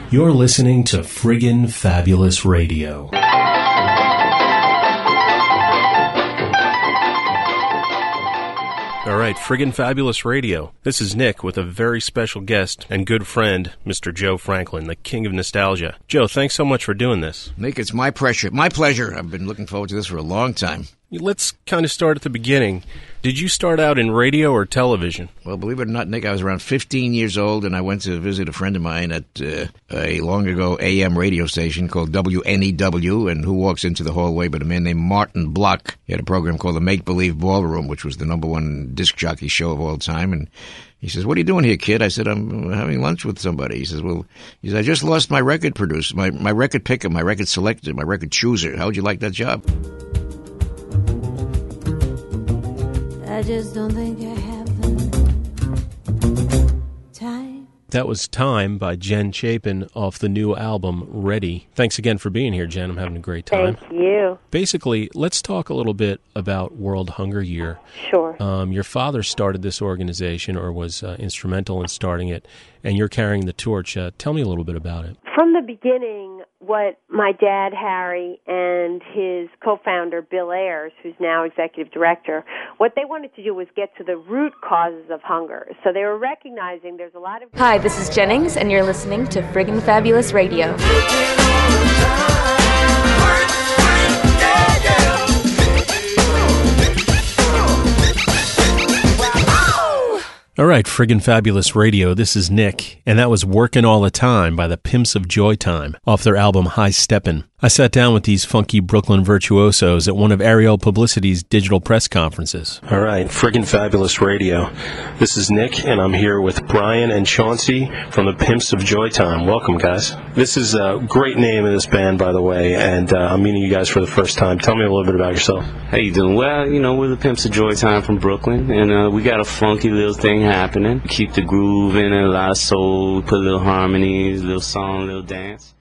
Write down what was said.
You're listening to Friggin' Fabulous Radio. All right, Friggin' Fabulous Radio. This is Nick with a very special guest and good friend, Mr. Joe Franklin, the king of nostalgia. Joe, thanks so much for doing this. Nick, it's my pleasure. My pleasure. I've been looking forward to this for a long time. Let's kind of start at the beginning. Did you start out in radio or television? Well, believe it or not, Nick, I was around 15 years old, and I went to visit a friend of mine at a long-ago AM radio station called WNEW, and who walks into the hallway but a man named Martin Block. He had a program called The Make-Believe Ballroom, which was the #1 disc jockey show of all time, and he says, "What are you doing here, kid?" I said, "I'm having lunch with somebody." He says, "I just lost my record producer, my record picker, my record selector, my record chooser. How would you like that job?" I just don't think I have the time. That was Time by Jen Chapin off the new album, Ready. Thanks again for being here, Jen. I'm having a great time. Thank you. Basically, let's talk a little bit about World Hunger Year. Sure. Your father started this organization, or was instrumental in starting it, and you're carrying the torch. Tell me a little bit about it. From the beginning, what my dad, Harry, and his co-founder, Bill Ayers, who's now executive director, what they wanted to do was get to the root causes of hunger. So they were recognizing there's a lot of... Hi, this is Jennings, and you're listening to Friggin' Fabulous Radio. All right, Friggin' Fabulous Radio, this is Nick, and that was Workin' All the Time by the Pimps of Joy Time off their album High Steppin'. I sat down with these funky Brooklyn virtuosos at one of Ariel Publicity's digital press conferences. All right, Friggin' Fabulous Radio. This is Nick, and I'm here with Brian and Chauncey from the Pimps of Joy Time. Welcome, guys. This is a great name of this band, by the way, and I'm meeting you guys for the first time. Tell me a little bit about yourself. How you doing? Well, we're the Pimps of Joy Time from Brooklyn, and we got a funky little thing happening. We keep the groove in it, a lot of soul, put little harmonies, little song, little dance.